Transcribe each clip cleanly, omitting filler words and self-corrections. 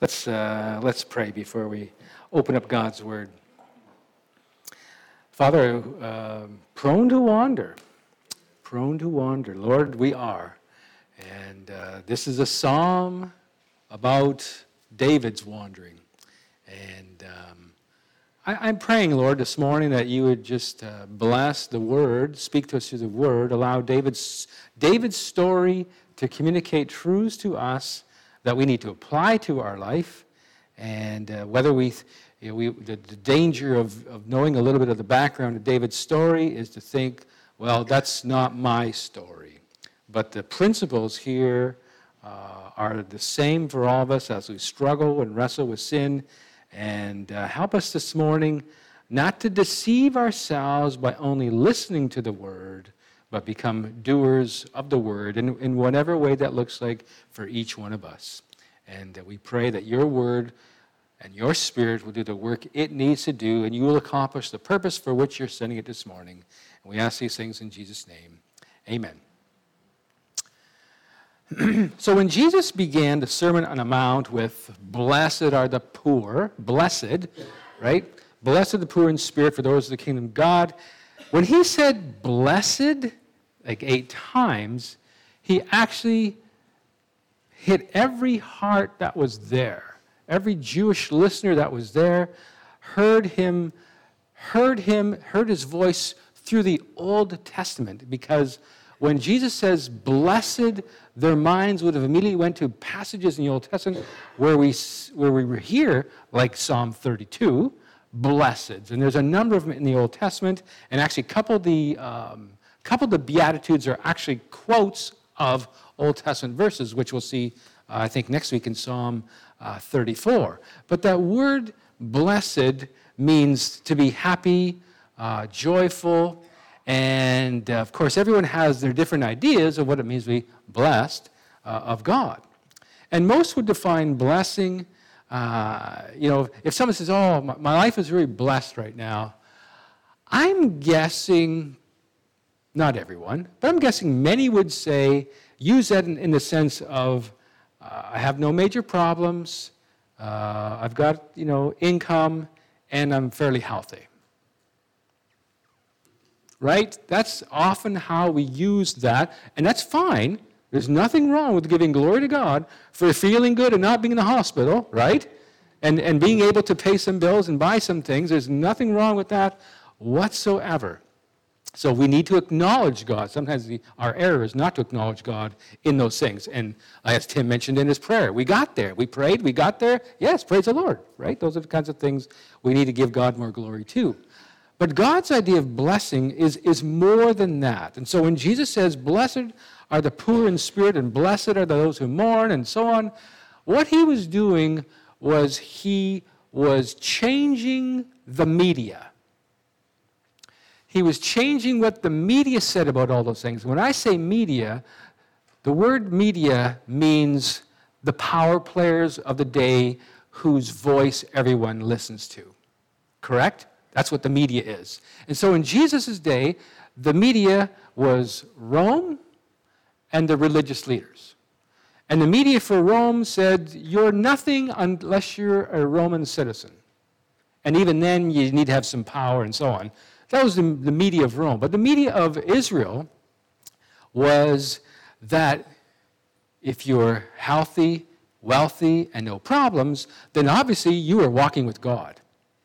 Let's pray before we open up God's Word. Father, prone to wander. Lord, we are. And this is a psalm about David's wandering. And I'm praying, Lord, this morning that you would just bless the Word, speak to us through the Word, allow David's story to communicate truths to us that we need to apply to our life. And whether the danger of knowing a little bit of the background of David's story is to think, well, that's not my story. But the principles here are the same for all of us as we struggle and wrestle with sin. And help us this morning not to deceive ourselves by only listening to the Word, but become doers of the Word in whatever way that looks like for each one of us. And we pray that your Word and your Spirit will do the work it needs to do, and you will accomplish the purpose for which you're sending it this morning. And we ask these things in Jesus' name. Amen. So when Jesus began the Sermon on the Mount with, blessed are the poor, blessed, right? Blessed are the poor in spirit, for those of the kingdom of God. When he said blessed, like 8 times, he actually hit every heart that was there. Every Jewish listener that was there heard his voice through the Old Testament, because when Jesus says blessed, their minds would have immediately went to passages in the Old Testament where we were here, like Psalm 32, blessed. And there's a number of them in the Old Testament, and actually a couple of the Beatitudes are actually quotes of Old Testament verses, which we'll see, I think, next week in Psalm 34. But that word blessed means to be happy, joyful, and of course everyone has their different ideas of what it means to be blessed of God. And most would define blessing, if someone says, oh, my life is really blessed right now, I'm guessing, not everyone, but I'm guessing many would use that in the sense of, I have no major problems, I've got, income, and I'm fairly healthy. Right? That's often how we use that, and that's fine. There's nothing wrong with giving glory to God for feeling good and not being in the hospital, right? And being able to pay some bills and buy some things. There's nothing wrong with that whatsoever. So we need to acknowledge God. Sometimes our error is not to acknowledge God in those things. And as Tim mentioned in his prayer, we got there. We prayed, we got there. Yes, praise the Lord, right? Those are the kinds of things we need to give God more glory to. But God's idea of blessing is more than that. And so when Jesus says, blessed are the poor in spirit and blessed are those who mourn and so on, what he was doing was he was changing the media. He was changing what the media said about all those things. When I say media, the word media means the power players of the day whose voice everyone listens to. Correct? That's what the media is. And so in Jesus' day, the media was Rome and the religious leaders. And the media for Rome said, you're nothing unless you're a Roman citizen. And even then, you need to have some power and so on. That was the media of Rome. But the media of Israel was that if you're healthy, wealthy, and no problems, then obviously you are walking with God.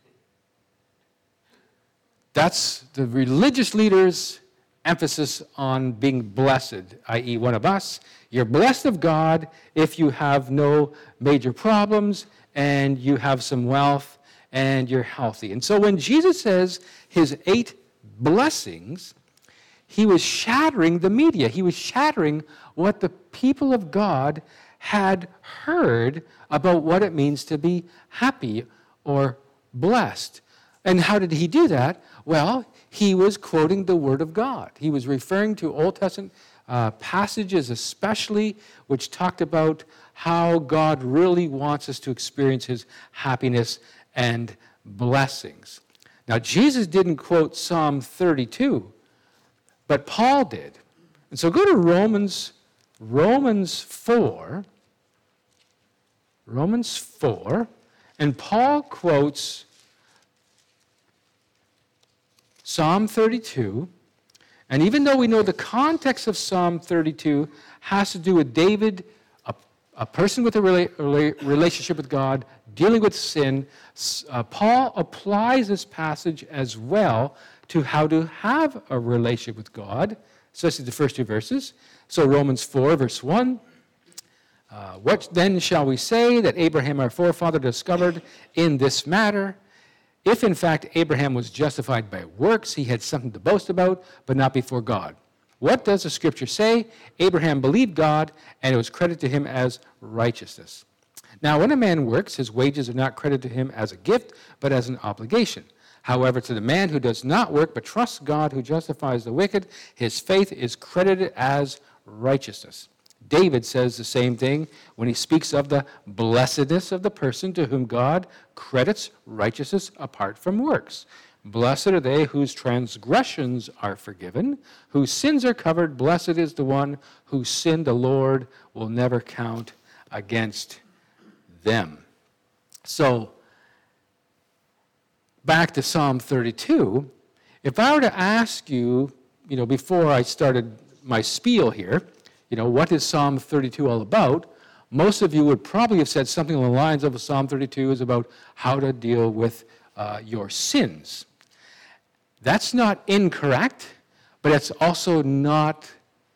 That's the religious leaders' emphasis on being blessed, i.e. one of us. You're blessed of God if you have no major problems and you have some wealth and you're healthy. And so when Jesus says his 8 blessings, he was shattering the media. He was shattering what the people of God had heard about what it means to be happy or blessed. And how did he do that? Well, he was quoting the Word of God. He was referring to Old Testament passages especially, which talked about how God really wants us to experience his happiness and blessings. Now, Jesus didn't quote Psalm 32, but Paul did. And so go to Romans 4. Romans 4, and Paul quotes Psalm 32, and even though we know the context of Psalm 32 has to do with David, a person with a relationship with God, dealing with sin, Paul applies this passage as well to how to have a relationship with God, especially the first two verses. So Romans 4, verse 1, what then shall we say that Abraham our forefather discovered in this matter? If in fact Abraham was justified by works, he had something to boast about, but not before God. What does the scripture say? Abraham believed God, and it was credited to him as righteousness. Now, when a man works, his wages are not credited to him as a gift, but as an obligation. However, to the man who does not work, but trusts God who justifies the wicked, his faith is credited as righteousness. David says the same thing when he speaks of the blessedness of the person to whom God credits righteousness apart from works. Blessed are they whose transgressions are forgiven, whose sins are covered. Blessed is the one whose sin the Lord will never count against them. So, back to Psalm 32, if I were to ask you, before I started my spiel here, what is Psalm 32 all about? Most of you would probably have said something along the lines of Psalm 32 is about how to deal with your sins. That's not incorrect, but it's also not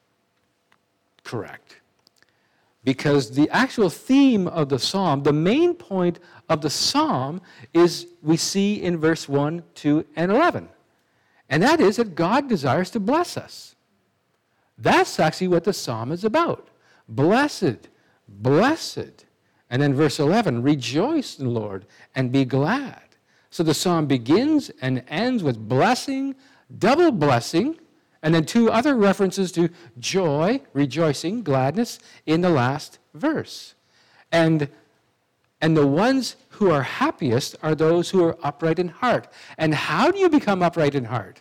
correct. Because the actual theme of the psalm, the main point of the psalm is we see in verse 1, 2, and 11. And that is that God desires to bless us. That's actually what the psalm is about. Blessed, blessed. And then verse 11, rejoice in the Lord and be glad. So the psalm begins and ends with blessing, double blessing, and then two other references to joy, rejoicing, gladness in the last verse. And the ones who are happiest are those who are upright in heart. And how do you become upright in heart?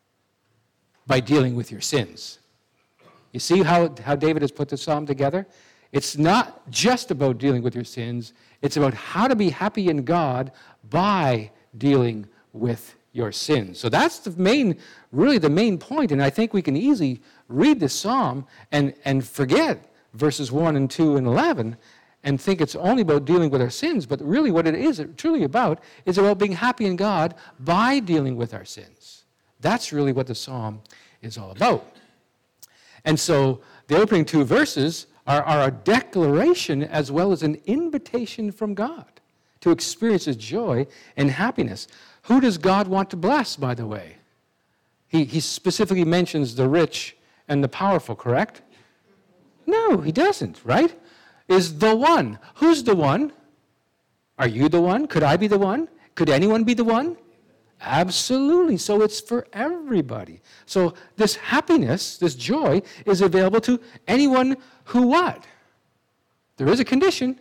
By dealing with your sins. You see how David has put the psalm together? It's not just about dealing with your sins. It's about how to be happy in God by dealing with your sins. So that's really the main point, and I think we can easily read this psalm and forget verses 1 and 2 and 11 and think it's only about dealing with our sins, but really what it is truly about is about being happy in God by dealing with our sins. That's really what the psalm is all about. And so the opening two verses are a declaration as well as an invitation from God to experience His joy and happiness. Who does God want to bless, by the way? He specifically mentions the rich and the powerful, correct? No, He doesn't, right? Is the one. Who's the one? Are you the one? Could I be the one? Could anyone be the one? Absolutely. So it's for everybody. So this happiness, this joy, is available to anyone who what? There is a condition.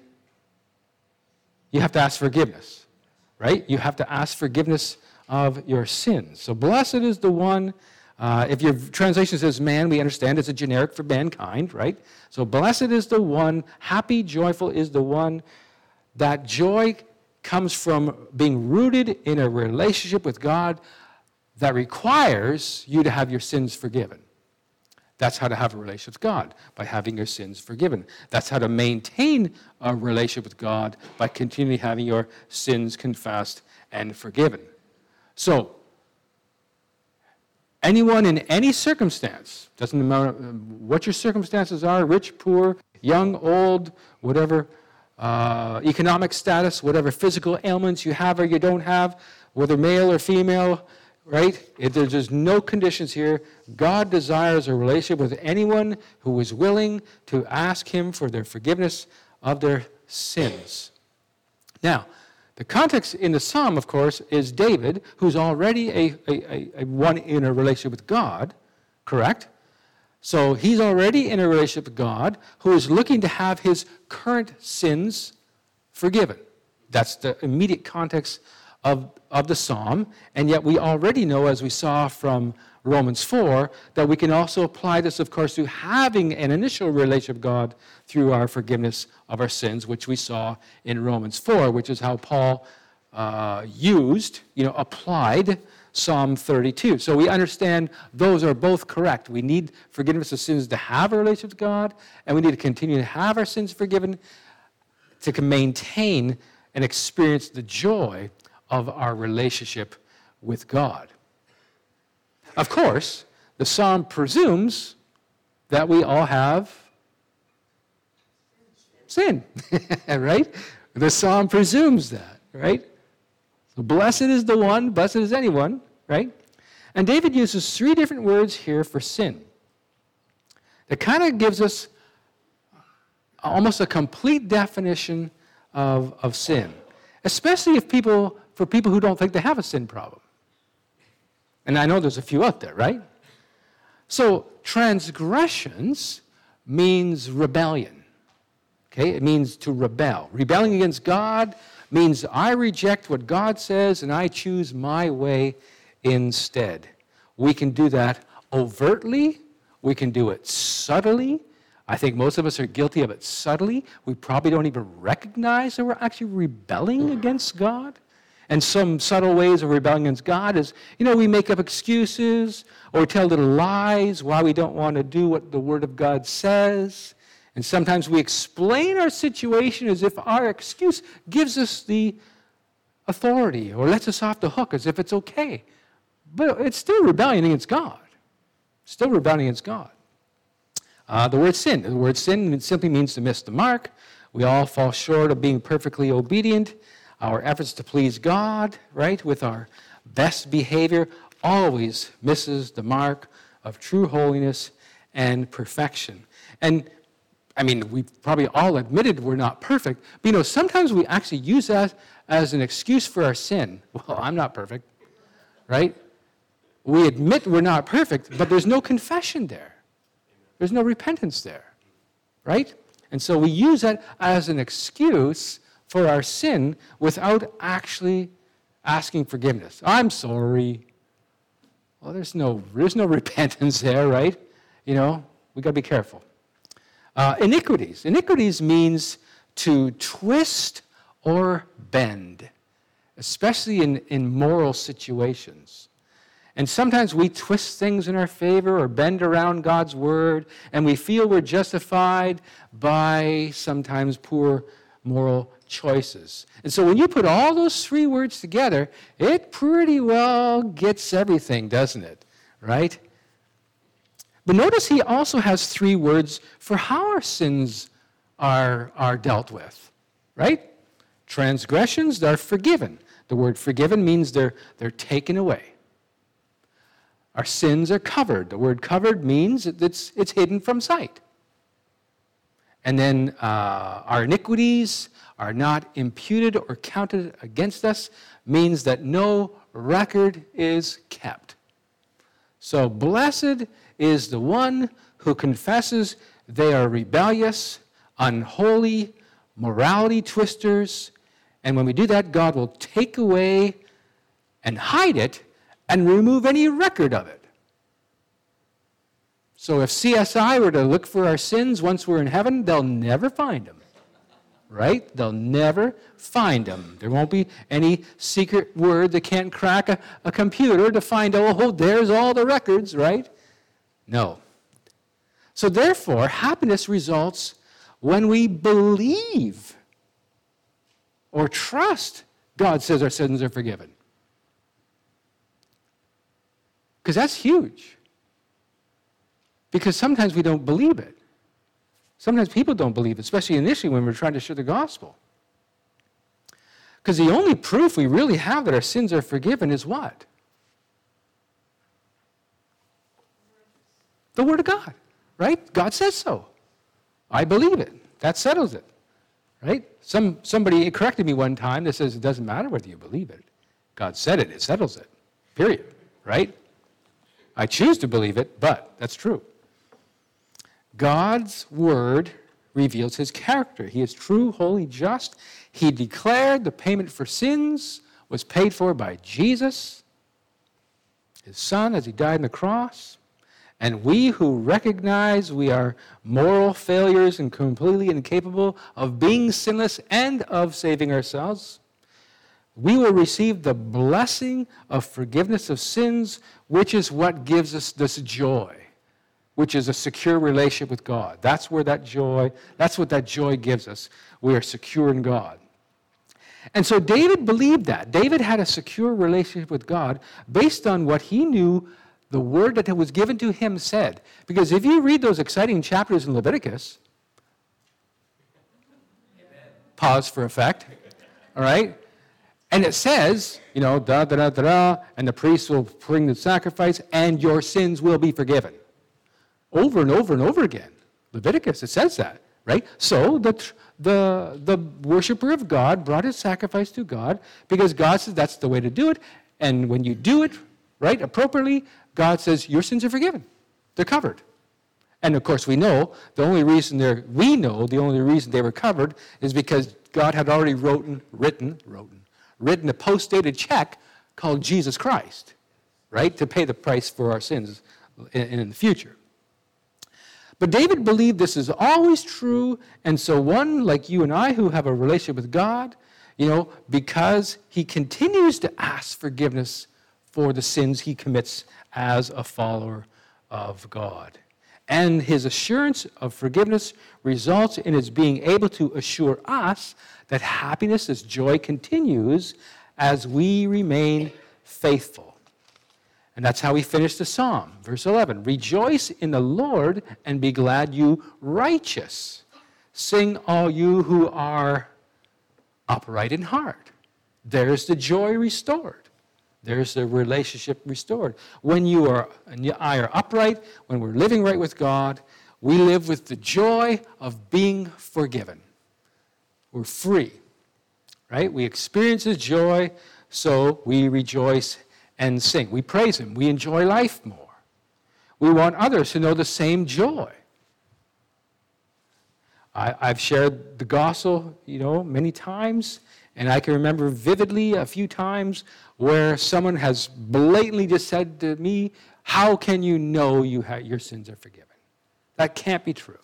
You have to ask forgiveness, right? You have to ask forgiveness of your sins. So blessed is the one. If your translation says man, we understand it's a generic for mankind, right? So blessed is the one, happy, joyful is the one. That joy comes from being rooted in a relationship with God that requires you to have your sins forgiven. That's how to have a relationship with God, by having your sins forgiven. That's how to maintain a relationship with God, by continually having your sins confessed and forgiven. So, anyone in any circumstance, doesn't matter what your circumstances are, rich, poor, young, old, whatever economic status, whatever physical ailments you have or you don't have, whether male or female, right? There's just no conditions here. God desires a relationship with anyone who is willing to ask Him for their forgiveness of their sins. Now, the context in the psalm, of course, is David, who's already a one in a relationship with God, correct? So he's already in a relationship with God, who is looking to have his current sins forgiven. That's the immediate context of the psalm, and yet we already know, as we saw from Romans 4, that we can also apply this, of course, to having an initial relationship with God through our forgiveness of our sins, which we saw in Romans 4, which is how Paul applied Psalm 32. So we understand those are both correct. We need forgiveness of sins to have a relationship with God, and we need to continue to have our sins forgiven to maintain and experience the joy of our relationship with God. Of course, the psalm presumes that we all have sin, right? The psalm presumes that, right? So blessed is the one, blessed is anyone, right? And David uses 3 different words here for sin. That kind of gives us almost a complete definition of sin, especially for people who don't think they have a sin problem. And I know there's a few out there, right? So transgressions means rebellion. Okay? It means to rebel. Rebelling against God means I reject what God says and I choose my way instead. We can do that overtly. We can do it subtly. I think most of us are guilty of it subtly. We probably don't even recognize that we're actually rebelling against God. And some subtle ways of rebelling against God is, we make up excuses or tell little lies why we don't want to do what the Word of God says. And sometimes we explain our situation as if our excuse gives us the authority or lets us off the hook as if it's okay. But it's still rebellion against God. Still rebelling against God. The word sin simply means to miss the mark. We all fall short of being perfectly obedient. Our efforts to please God, right, with our best behavior always misses the mark of true holiness and perfection. And, we probably all admitted we're not perfect, but, sometimes we actually use that as an excuse for our sin. Well, I'm not perfect, right? We admit we're not perfect, but there's no confession there. There's no repentance there, right? And so we use that as an excuse for our sin without actually asking forgiveness. I'm sorry. Well, there's no repentance there, right? We got to be careful. Iniquities. Iniquities means to twist or bend, especially in moral situations. And sometimes we twist things in our favor or bend around God's word, and we feel we're justified by sometimes poor moral choices. And so when you put all those 3 words together, it pretty well gets everything, doesn't it? Right? But notice he also has 3 words for how our sins are dealt with. Right? Transgressions are forgiven. The word forgiven means they're taken away. Our sins are covered. The word covered means it's hidden from sight. And then our iniquities are not imputed or counted against us, means that no record is kept. So blessed is the one who confesses they are rebellious, unholy, morality twisters, and when we do that, God will take away and hide it and remove any record of it. So if CSI were to look for our sins once we're in heaven, they'll never find them. Right? They'll never find them. There won't be any secret word that can't crack a computer to find, there's all the records, right? No. So therefore, happiness results when we believe or trust God says our sins are forgiven. Because that's huge. Because sometimes we don't believe it. Sometimes people don't believe it, especially initially when we're trying to share the gospel. Because the only proof we really have that our sins are forgiven is what? The Word of God, right? God says so. I believe it. That settles it, right? Somebody corrected me one time that says it doesn't matter whether you believe it. God said it. It settles it, period, right? I choose to believe it, but that's true. God's word reveals his character. He is true, holy, just. He declared the payment for sins was paid for by Jesus. his son as he died on the cross. And we who recognize we are moral failures and completely incapable of being sinless and of saving ourselves, we will receive the blessing of forgiveness of sins, which is what gives us this joy, which is a secure relationship with God. That's what that joy gives us. We are secure in God. And so David believed that. David had a secure relationship with God based on what he knew the word that was given to him said. Because if you read those exciting chapters in Leviticus, pause for effect, all right? And it says, and the priest will bring the sacrifice, and your sins will be forgiven. Over and over and over again. Leviticus, it says that, right? So the worshiper of God brought his sacrifice to God because God says that's the way to do it. And when you do it, right, appropriately, God says your sins are forgiven. They're covered. And of course we know the only reason they were covered is because God had already written a post-dated check called Jesus Christ, right, to pay the price for our sins in the future. But David believed this is always true, and so one like you and I who have a relationship with God, because he continues to ask forgiveness for the sins he commits as a follower of God. And his assurance of forgiveness results in his being able to assure us that happiness, as joy, continues as we remain faithful. And that's how we finish the psalm. Verse 11, rejoice in the Lord and be glad, you righteous. Sing, all you who are upright in heart. There's the joy restored. There's the relationship restored. When you and I are upright, when we're living right with God, we live with the joy of being forgiven. We're free, right? We experience His joy, so we rejoice and sing. We praise Him. We enjoy life more. We want others to know the same joy. I've shared the gospel, many times, and I can remember vividly a few times where someone has blatantly just said to me, how can you know your sins are forgiven? That can't be true.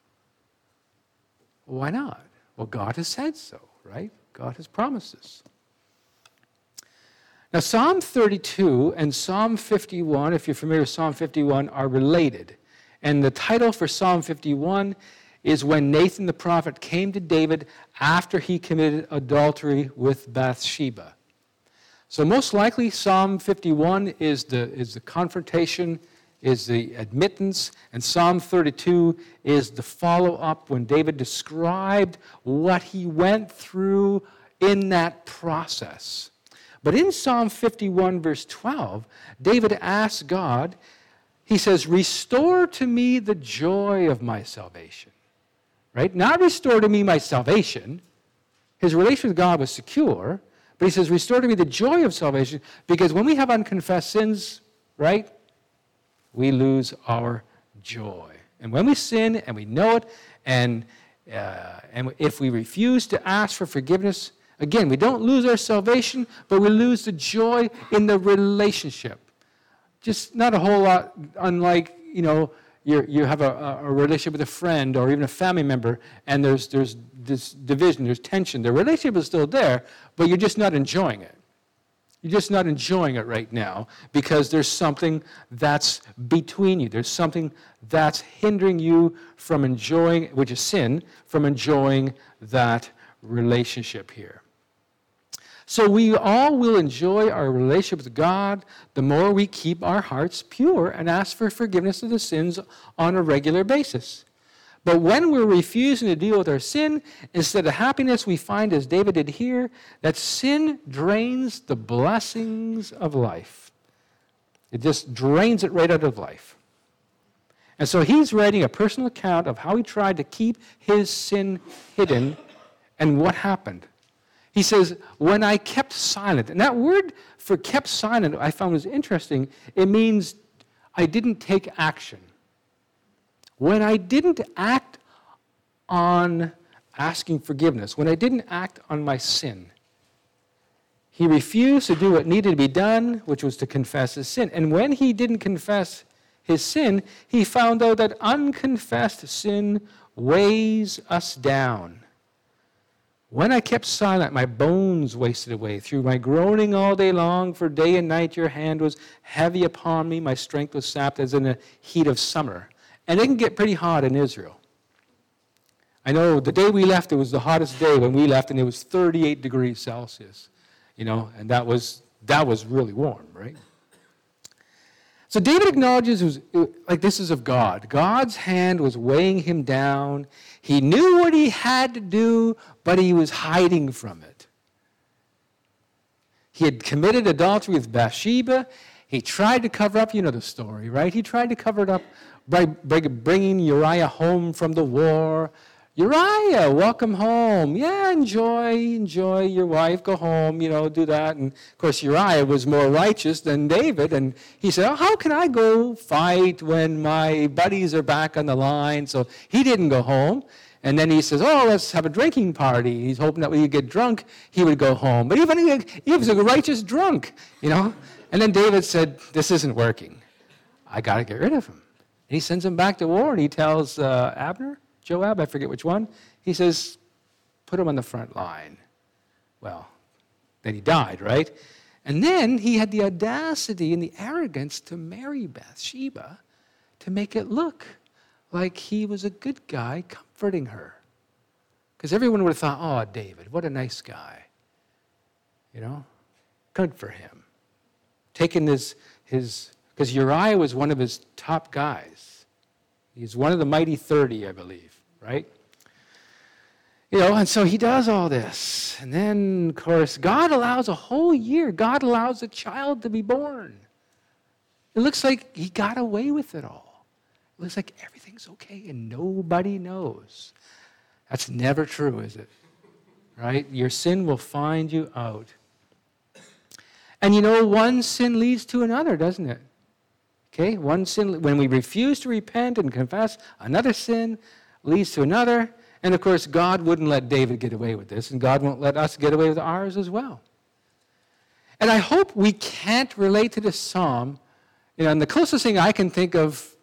Well, why not? Well, God has said so, right? God has promised us. Now, Psalm 32 and Psalm 51, if you're familiar with Psalm 51, are related. And the title for Psalm 51 is when Nathan the prophet came to David after he committed adultery with Bathsheba. So most likely Psalm 51 is the confrontation, is the admittance, and Psalm 32 is the follow-up when David described what he went through in that process. But in Psalm 51, verse 12, David asks God, he says, restore to me the joy of my salvation. Right? Not restore to me my salvation. His relationship with God was secure, but he says, restore to me the joy of salvation, because when we have unconfessed sins, right, we lose our joy. And when we sin and we know it, and if we refuse to ask for forgiveness, again, we don't lose our salvation, but we lose the joy in the relationship. Just not a whole lot unlike, you have a relationship with a friend or even a family member, and there's this division, there's tension. The relationship is still there, but you're just not enjoying it. You're just not enjoying it right now because there's something that's between you. There's something that's hindering you from enjoying, which is sin, from enjoying that relationship here. So we all will enjoy our relationship with God the more we keep our hearts pure and ask for forgiveness of the sins on a regular basis. But when we're refusing to deal with our sin, instead of happiness, we find, as David did here, that sin drains the blessings of life. It just drains it right out of life. And so he's writing a personal account of how he tried to keep his sin hidden and what happened. He says, when I kept silent, and that word for kept silent I found was interesting. It means I didn't take action. When I didn't act on asking forgiveness, when I didn't act on my sin, he refused to do what needed to be done, which was to confess his sin. And when he didn't confess his sin, he found out that unconfessed sin weighs us down. When I kept silent, my bones wasted away. Through my groaning all day long, for day and night your hand was heavy upon me. My strength was sapped as in the heat of summer. And it can get pretty hot in Israel. I know the day we left, it was the hottest day when we left, and it was 38 degrees Celsius. And that was really warm, right? So David acknowledges this is of God. God's hand was weighing him down. He knew what he had to do, but he was hiding from it. He had committed adultery with Bathsheba. He tried to cover up, the story, right? He tried to cover it up by bringing Uriah home from the war. Uriah, welcome home. Yeah, enjoy your wife, go home, do that. And of course, Uriah was more righteous than David. And he said, how can I go fight when my buddies are back on the line? So he didn't go home. And then he says, let's have a drinking party. He's hoping that when you get drunk, he would go home. But even he was a righteous drunk, And then David said, this isn't working. I got to get rid of him. And he sends him back to war, and he tells Joab, I forget which one, he says, put him on the front line. Well, then he died, right? And then he had the audacity and the arrogance to marry Bathsheba to make it look like he was a good guy comforting her. Because everyone would have thought, David, what a nice guy. Good for him. Taking his because Uriah was one of his top guys. He's one of the mighty 30, I believe. Right? And so he does all this. And then, of course, God allows a whole year. God allows a child to be born. It looks like he got away with it all. It looks like everything's okay and nobody knows. That's never true, is it? Right? Your sin will find you out. And one sin leads to another, doesn't it? Okay? One sin, when we refuse to repent and confess, another sin leads to another. And of course, God wouldn't let David get away with this, and God won't let us get away with ours as well. And I hope we can't relate to this psalm. And the closest thing I can think of,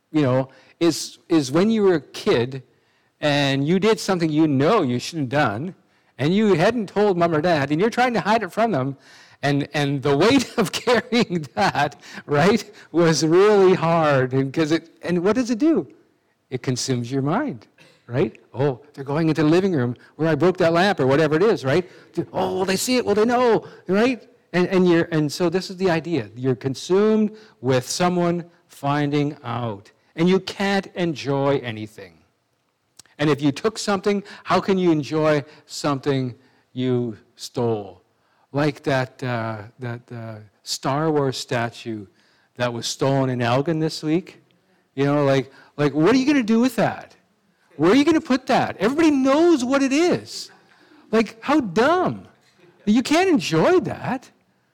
is when you were a kid and you did something you shouldn't have done, and you hadn't told mom or dad, and you're trying to hide it from them, and the weight of carrying that, right, was really hard. And what does it do? It consumes your mind, right? They're going into the living room where I broke that lamp or whatever it is, right? Will they see it? Will they know, right? And so this is the idea. You're consumed with someone finding out, and you can't enjoy anything. And if you took something, how can you enjoy something you stole? Like that Star Wars statue that was stolen in Elgin this week. Like what are you going to do with that? Where are you going to put that? Everybody knows what it is. Like, how dumb. You can't enjoy that.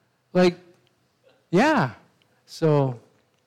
So,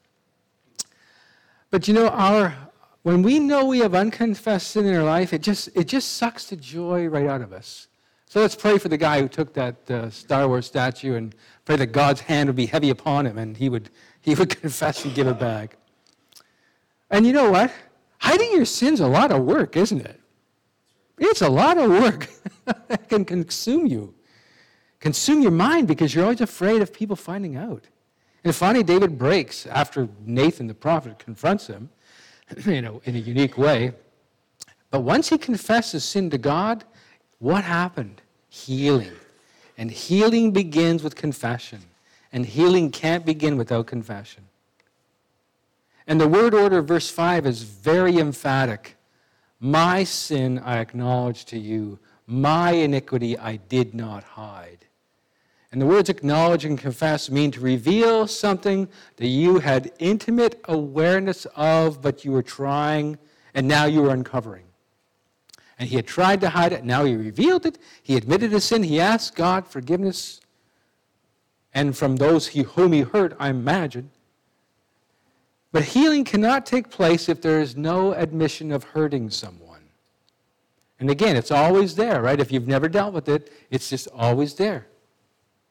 but when we know we have unconfessed sin in our life, it just sucks the joy right out of us. So let's pray for the guy who took that Star Wars statue and pray that God's hand would be heavy upon him and he would confess and give it back. And you know what? Hiding your sin's a lot of work, isn't it? It's a lot of work. It can consume you. Consume your mind because you're always afraid of people finding out. And finally, David breaks after Nathan the prophet confronts him, in a unique way. But once he confesses sin to God, what happened? Healing. And healing begins with confession. And healing can't begin without confession. And the word order of verse 5 is very emphatic. My sin I acknowledge to you. My iniquity I did not hide. And the words acknowledge and confess mean to reveal something that you had intimate awareness of, but you were trying, and now you are uncovering. And he had tried to hide it, now he revealed it. He admitted his sin. He asked God forgiveness. And from those whom he hurt, I imagine. But healing cannot take place if there is no admission of hurting someone. And again, it's always there, right? If you've never dealt with it, it's just always there.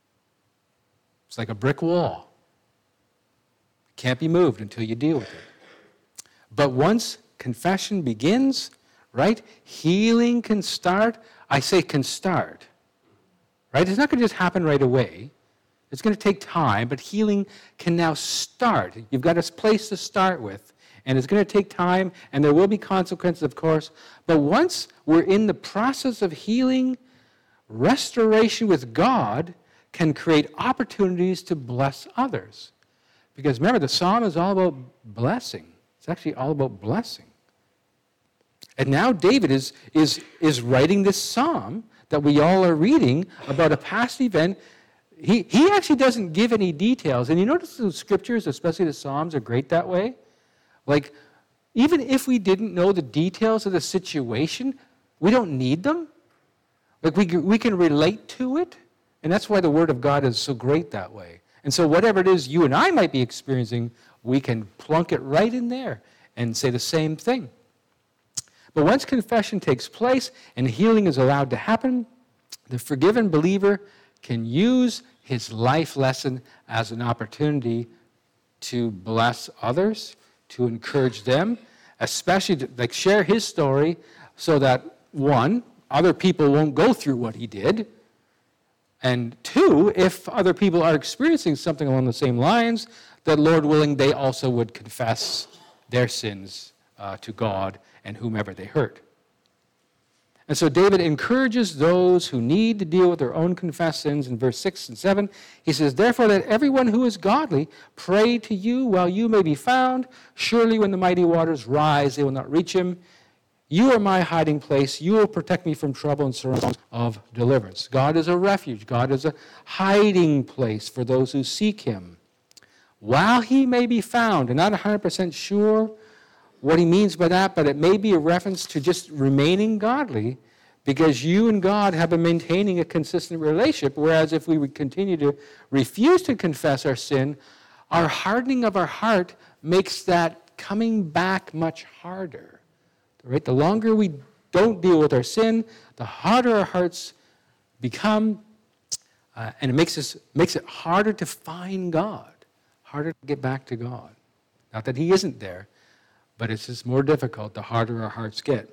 It's like a brick wall. It can't be moved until you deal with it. But once confession begins, right, healing can start. I say can start, right? It's not going to just happen right away. It's going to take time, but healing can now start. You've got a place to start with, and it's going to take time, and there will be consequences, of course. But once we're in the process of healing, restoration with God can create opportunities to bless others. Because remember, the psalm is all about blessing. It's actually all about blessing. And now David is writing this psalm that we all are reading about a past event. He actually doesn't give any details. And you notice the scriptures, especially the Psalms, are great that way. Like, even if we didn't know the details of the situation, we don't need them. Like, we can relate to it. And that's why the Word of God is so great that way. And so whatever it is you and I might be experiencing, we can plunk it right in there and say the same thing. But once confession takes place and healing is allowed to happen, the forgiven believer can use his life lesson as an opportunity to bless others, to encourage them, especially to share his story so that, one, other people won't go through what he did, and two, if other people are experiencing something along the same lines, that Lord willing, they also would confess their sins to God and whomever they hurt. And so David encourages those who need to deal with their own confessed sins in verse 6 and 7. He says, "Therefore let everyone who is godly pray to you while you may be found. Surely when the mighty waters rise, they will not reach him. You are my hiding place. You will protect me from trouble and surround of deliverance." God is a refuge. God is a hiding place for those who seek him. While he may be found, and not 100% sure what he means by that, but it may be a reference to just remaining godly, because you and God have been maintaining a consistent relationship, whereas if we would continue to refuse to confess our sin, our hardening of our heart makes that coming back much harder. Right? The longer we don't deal with our sin, the harder our hearts become, and it makes it harder to find God, harder to get back to God. Not that he isn't there, but it's just more difficult the harder our hearts get.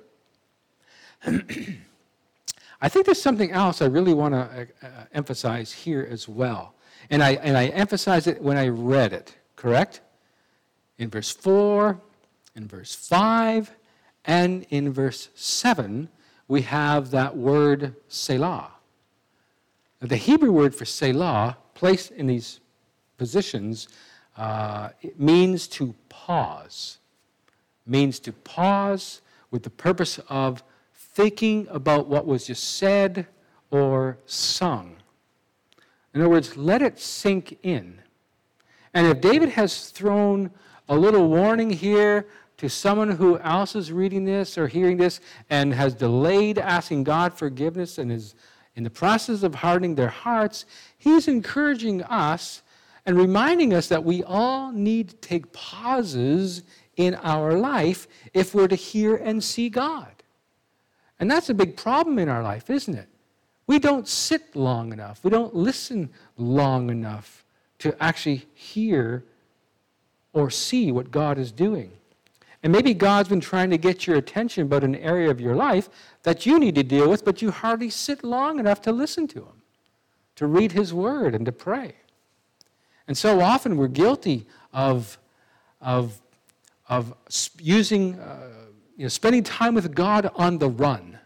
I think there's something else I really want to emphasize here as well. And I emphasized it when I read it, correct? In verse 4, in verse 5, and in verse 7, we have that word Selah. Now, the Hebrew word for Selah, placed in these positions, it means to pause. Means to pause with the purpose of thinking about what was just said or sung. In other words, let it sink in. And if David has thrown a little warning here to someone who else is reading this or hearing this and has delayed asking God forgiveness and is in the process of hardening their hearts, he's encouraging us and reminding us that we all need to take pauses in our life if we're to hear and see God. And that's a big problem in our life, isn't it? We don't sit long enough. We don't listen long enough to actually hear or see what God is doing. And maybe God's been trying to get your attention about an area of your life that you need to deal with, but you hardly sit long enough to listen to him, to read his word and to pray. And so often we're guilty of using, spending time with God on the run.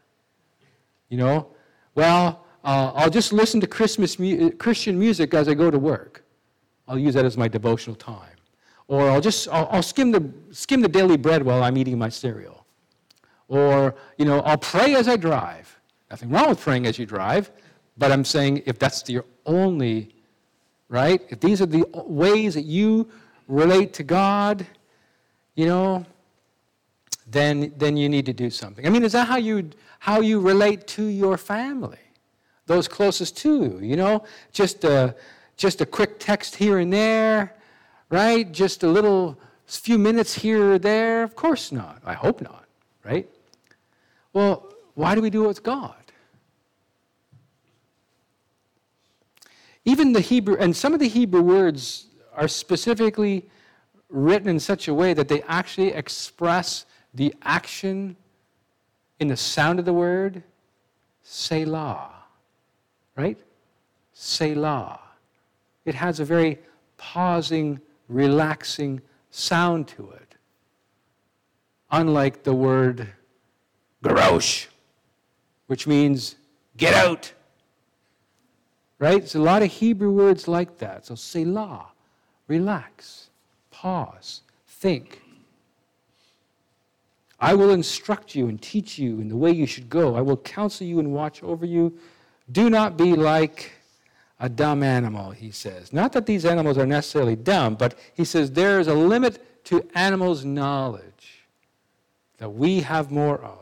I'll just listen to Christian music as I go to work. I'll use that as my devotional time. Or I'll skim the daily bread while I'm eating my cereal. Or, I'll pray as I drive. Nothing wrong with praying as you drive, but I'm saying if that's your only, right? If these are the ways that you relate to God, then you need to do something. I mean, is that how you relate to your family, those closest to you? Just a quick text here and there, right? Just a few minutes here or there? Of course not. I hope not, right? Well, why do we do it with God? Even even the Hebrew, and some of the Hebrew words are specifically written in such a way that they actually express the action in the sound of the word, Selah, right? Selah. It has a very pausing, relaxing sound to it. Unlike the word garosh, which means get out. Right? There's a lot of Hebrew words like that. So Selah, relax, pause, think. I will instruct you and teach you in the way you should go. I will counsel you and watch over you. Do not be like a dumb animal, he says. Not that these animals are necessarily dumb, but he says there is a limit to animals' knowledge that we have more of.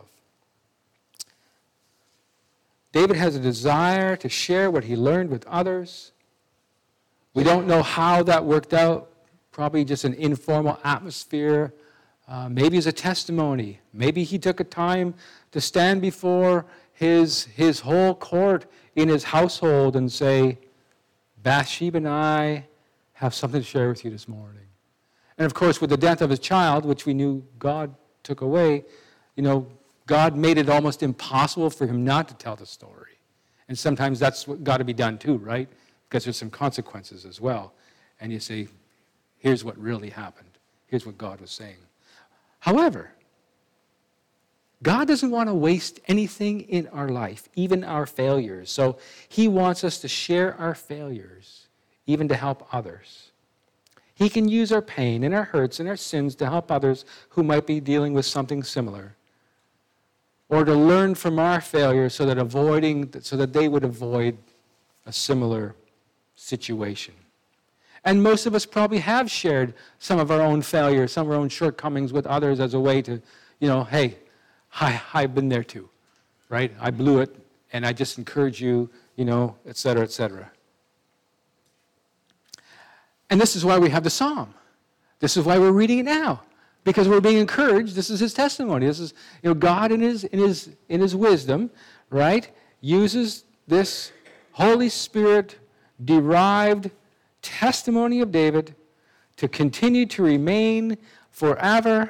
David has a desire to share what he learned with others. We don't know how that worked out. Probably just an informal atmosphere. Maybe as a testimony. Maybe he took a time to stand before his whole court in his household and say, Bathsheba and I have something to share with you this morning. And of course, with the death of his child, which we knew God took away, God made it almost impossible for him not to tell the story. And sometimes that's what got to be done too, right? Because there's some consequences as well. And you say, here's what really happened. Here's what God was saying. However, God doesn't want to waste anything in our life, even our failures. So he wants us to share our failures, even to help others. He can use our pain and our hurts and our sins to help others who might be dealing with something similar, or to learn from our failures so that they would avoid a similar situation. And most of us probably have shared some of our own failures, some of our own shortcomings with others as a way to, hey, I've been there too, right? I blew it, and I just encourage you, et cetera, et cetera. And this is why we have the psalm. This is why we're reading it now. Because we're being encouraged. This is his testimony. This is, God in his wisdom, right, uses this Holy Spirit derived testimony of David to continue to remain forever.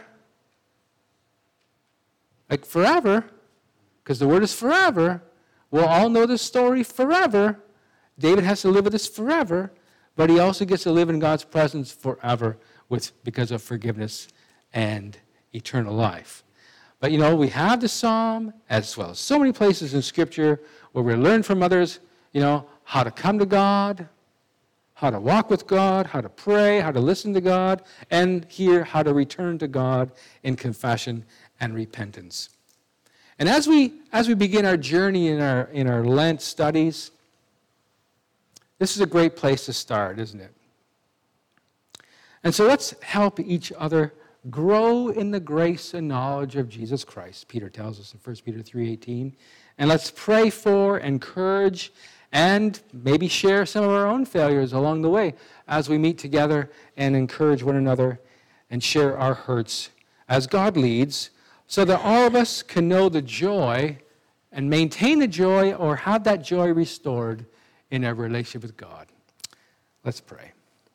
Like forever, because the word is forever. We'll all know this story forever. David has to live with this forever, but he also gets to live in God's presence forever because of forgiveness and eternal life. But we have the psalm as well as so many places in Scripture where we learn from others, how to come to God, how to walk with God, how to pray, how to listen to God, and here how to return to God in confession and repentance. And as we begin our journey in our Lent studies, this is a great place to start, isn't it? And so let's help each other grow in the grace and knowledge of Jesus Christ, Peter tells us in 1 Peter 3:18. And let's pray for, encourage, and maybe share some of our own failures along the way as we meet together and encourage one another and share our hurts as God leads, so that all of us can know the joy and maintain the joy or have that joy restored in our relationship with God. Let's pray.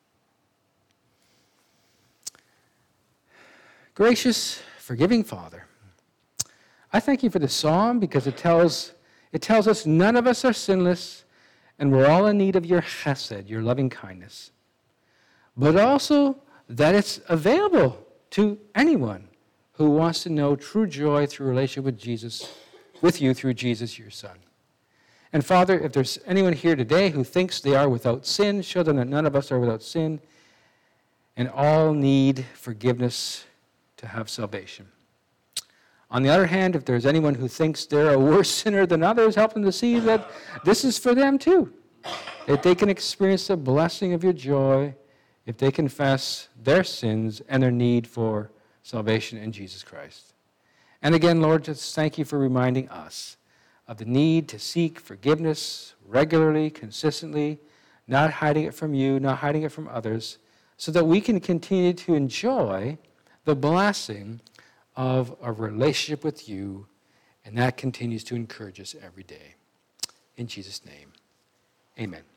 Gracious, forgiving Father, I thank you for the psalm because it tells us none of us are sinless and we're all in need of your chesed, your loving kindness. But also that it's available to anyone who wants to know true joy through relationship with you through Jesus, your Son. And Father, if there's anyone here today who thinks they are without sin, show them that none of us are without sin and all need forgiveness to have salvation. On the other hand, if there's anyone who thinks they're a worse sinner than others, help them to see that this is for them too. That they can experience the blessing of your joy if they confess their sins and their need for salvation in Jesus Christ. And again, Lord, just thank you for reminding us of the need to seek forgiveness regularly, consistently, not hiding it from you, not hiding it from others, so that we can continue to enjoy the blessing of a relationship with you, and that continues to encourage us every day. In Jesus' name, amen.